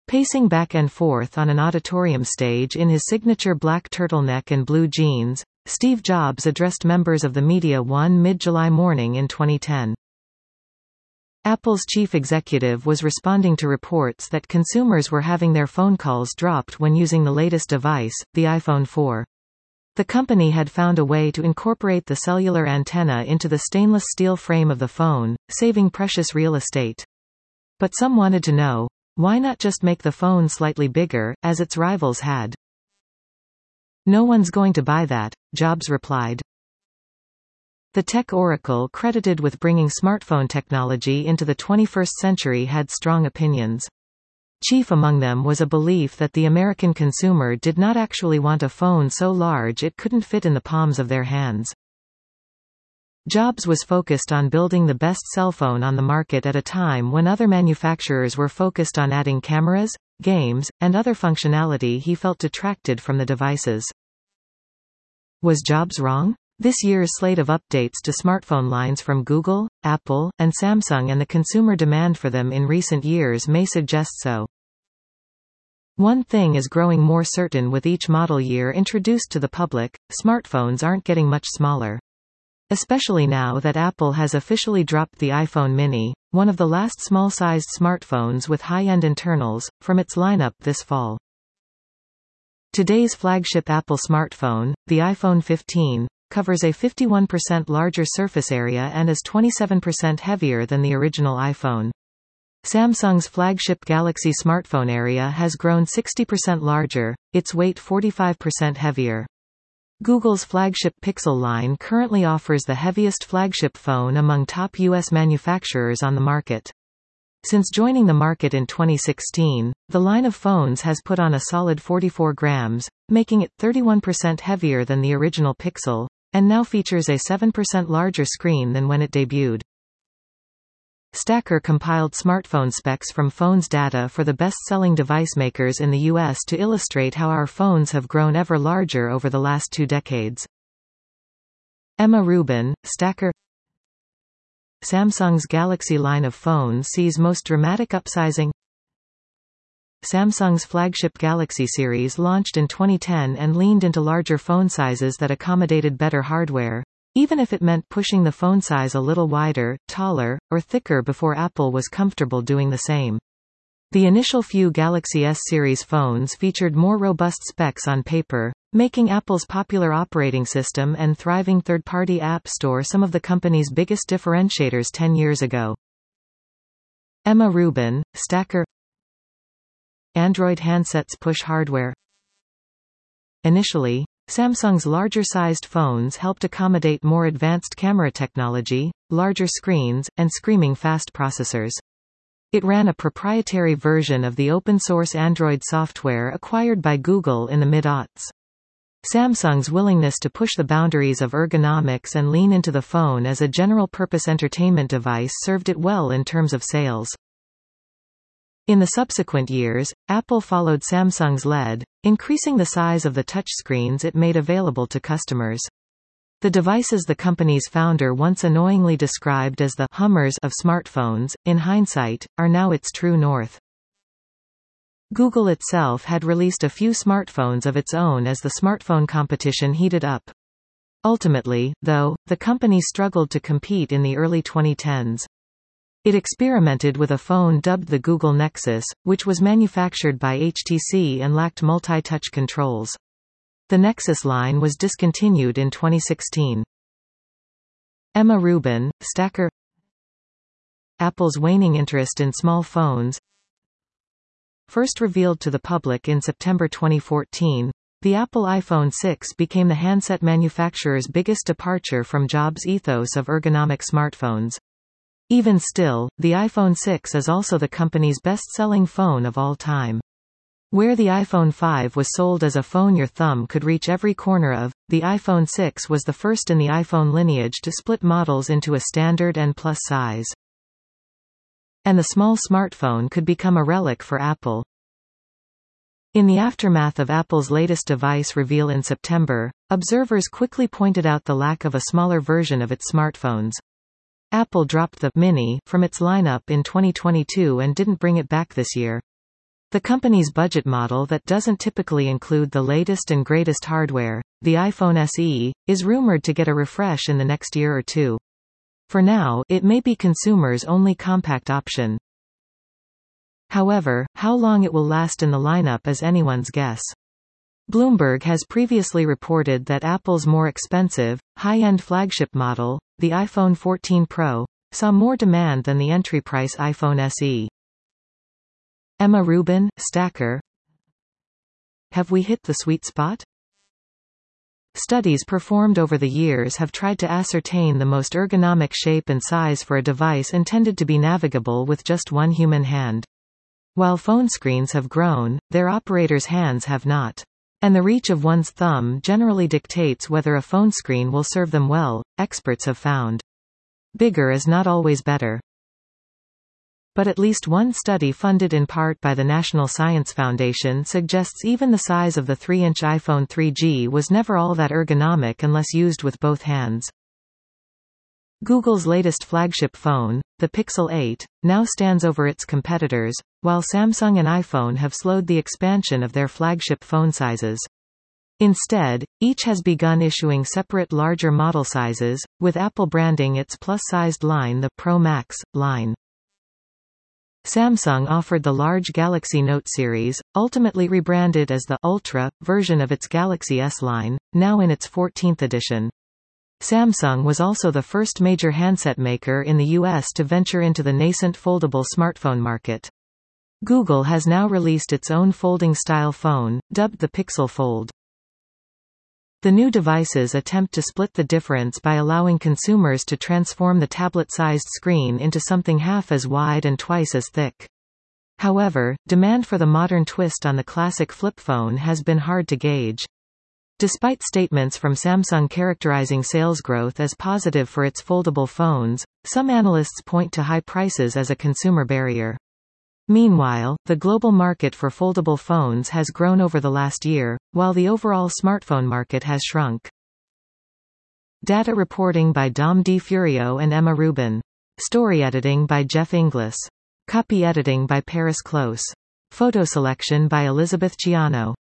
Pacing back and forth on an auditorium stage in his signature black turtleneck and blue jeans, Steve Jobs addressed members of the media one mid-July morning in 2010. Apple's chief executive was responding to reports that consumers were having their phone calls dropped when using the latest device, the iPhone 4. The company had found a way to incorporate the cellular antenna into the stainless steel frame of the phone, saving precious real estate. But some wanted to know, why not just make the phone slightly bigger, as its rivals had? "No one's going to buy that," Jobs replied. The tech oracle credited with bringing smartphone technology into the 21st century had strong opinions. Chief among them was a belief that the American consumer did not actually want a phone so large it couldn't fit in the palms of their hands. Jobs was focused on building the best cell phone on the market at a time when other manufacturers were focused on adding cameras, games, and other functionality he felt detracted from the devices. Was Jobs wrong? This year's slate of updates to smartphone lines from Google, Apple, and Samsung and the consumer demand for them in recent years may suggest so. One thing is growing more certain with each model year introduced to the public: smartphones aren't getting much smaller. Especially now that Apple has officially dropped the iPhone mini, one of the last small-sized smartphones with high-end internals, from its lineup this fall. Today's flagship Apple smartphone, the iPhone 15, covers a 51% larger surface area and is 27% heavier than the original iPhone. Samsung's flagship Galaxy smartphone area has grown 60% larger, its weight 45% heavier. Google's flagship Pixel line currently offers the heaviest flagship phone among top U.S. manufacturers on the market. Since joining the market in 2016, the line of phones has put on a solid 44 grams, making it 31% heavier than the original Pixel, and now features a 7% larger screen than when it debuted. Stacker compiled smartphone specs from phones data for the best-selling device makers in the U.S. to illustrate how our phones have grown ever larger over the last 2 decades. Emma Rubin, Stacker. Samsung's Galaxy line of phones sees most dramatic upsizing. Samsung's flagship Galaxy series launched in 2010 and leaned into larger phone sizes that accommodated better hardware, even if it meant pushing the phone size a little wider, taller, or thicker before Apple was comfortable doing the same. The initial few Galaxy S series phones featured more robust specs on paper, making Apple's popular operating system and thriving third-party app store some of the company's biggest differentiators 10 years ago. Emma Rubin, Stacker. Android handsets push hardware. Initially, Samsung's larger-sized phones helped accommodate more advanced camera technology, larger screens, and screaming fast processors. It ran a proprietary version of the open-source Android software acquired by Google in the mid-aughts. Samsung's willingness to push the boundaries of ergonomics and lean into the phone as a general-purpose entertainment device served it well in terms of sales. In the subsequent years, Apple followed Samsung's lead, increasing the size of the touchscreens it made available to customers. The devices the company's founder once annoyingly described as the Hummers of smartphones, in hindsight, are now its true north. Google itself had released a few smartphones of its own as the smartphone competition heated up. Ultimately, though, the company struggled to compete in the early 2010s. It experimented with a phone dubbed the Google Nexus, which was manufactured by HTC and lacked multi-touch controls. The Nexus line was discontinued in 2016. Emma Rubin, Stacker. Apple's waning interest in small phones. First revealed to the public in September 2014, the Apple iPhone 6 became the handset manufacturer's biggest departure from Jobs' ethos of ergonomic smartphones. Even still, the iPhone 6 is also the company's best-selling phone of all time. Where the iPhone 5 was sold as a phone your thumb could reach every corner of, the iPhone 6 was the first in the iPhone lineage to split models into a standard and plus size. And the small smartphone could become a relic for Apple. In the aftermath of Apple's latest device reveal in September, observers quickly pointed out the lack of a smaller version of its smartphones. Apple dropped the Mini from its lineup in 2022 and didn't bring it back this year. The company's budget model that doesn't typically include the latest and greatest hardware, the iPhone SE, is rumored to get a refresh in the next year or two. For now, it may be consumers' only compact option. However, how long it will last in the lineup is anyone's guess. Bloomberg has previously reported that Apple's more expensive, high-end flagship model, the iPhone 14 Pro, saw more demand than the entry-price iPhone SE. Emma Rubin, Stacker. Have we hit the sweet spot? Studies performed over the years have tried to ascertain the most ergonomic shape and size for a device intended to be navigable with just one human hand. While phone screens have grown, their operators' hands have not. And the reach of one's thumb generally dictates whether a phone screen will serve them well, experts have found. Bigger is not always better. But at least one study funded in part by the National Science Foundation suggests even the size of the 3-inch iPhone 3G was never all that ergonomic unless used with both hands. Google's latest flagship phone, the Pixel 8, now stands over its competitors, while Samsung and iPhone have slowed the expansion of their flagship phone sizes. Instead, each has begun issuing separate larger model sizes, with Apple branding its plus-sized line the Pro Max line. Samsung offered the large Galaxy Note series, ultimately rebranded as the Ultra version of its Galaxy S line, now in its 14th edition. Samsung was also the first major handset maker in the US to venture into the nascent foldable smartphone market. Google has now released its own folding-style phone, dubbed the Pixel Fold. The new devices attempt to split the difference by allowing consumers to transform the tablet-sized screen into something half as wide and twice as thick. However, demand for the modern twist on the classic flip phone has been hard to gauge. Despite statements from Samsung characterizing sales growth as positive for its foldable phones, some analysts point to high prices as a consumer barrier. Meanwhile, the global market for foldable phones has grown over the last year, while the overall smartphone market has shrunk. Data reporting by Dom Di Furio and Emma Rubin. Story editing by Jeff Inglis. Copy editing by Paris Close. Photo selection by Elizabeth Ciano.